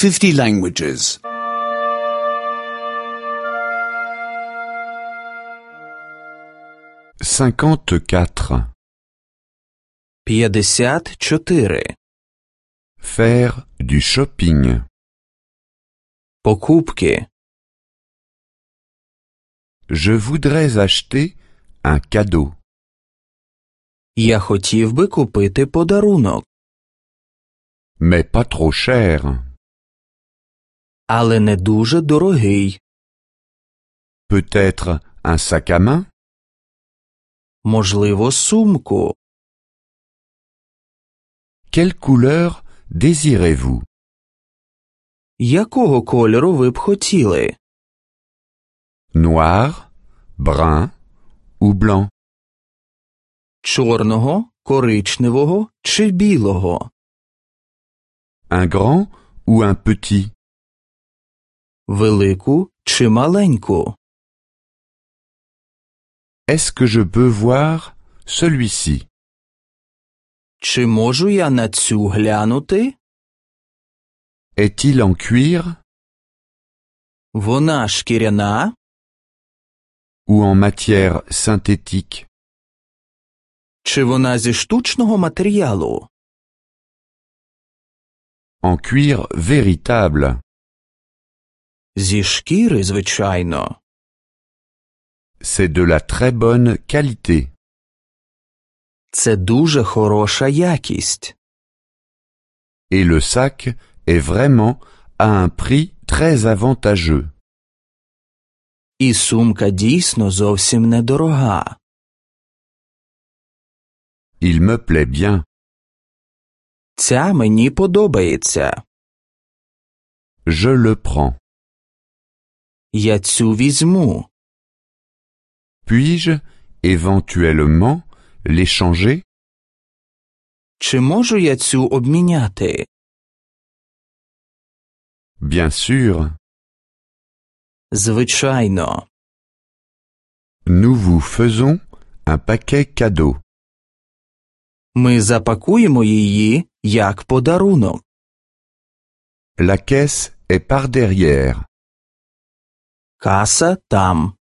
50 languages. 54. 54. Faire du shopping. Покупки. Je voudrais acheter un cadeau. Я хотів би купити подарунок. Mais pas trop cher. Але не дуже дорогий. Peut-être un sac à main? Можливо, сумку. Quelle couleur désirez-vous? Якого кольору ви б хотіли? Noir, brun ou blanc? Чорного, коричневого чи білого? Un grand ou un petit? Велику чи маленьку? Est-ce que je peux voir celui-ci? Чи можу я на цю глянути? Est-il en cuir Вона шкіряна ou en matière synthétique? чи вона зі штучного матеріалу? En cuir véritable. Зі шкіри, звичайно. C'est de la très bonne qualité. Це дуже хороша якість. Et le sac est vraiment à un prix très avantageux. І сумка дійсно зовсім недорога. Il me plaît bien. Ця мені подобається. Je le prends. Я цю візьму. Puis-je éventuellement l'échanger? Чи можу я цю обміняти? Bien sûr. Звичайно. Nous vous faisons un paquet cadeau. Ми запакуємо її як подарунок. La caisse est par derrière. Каса там.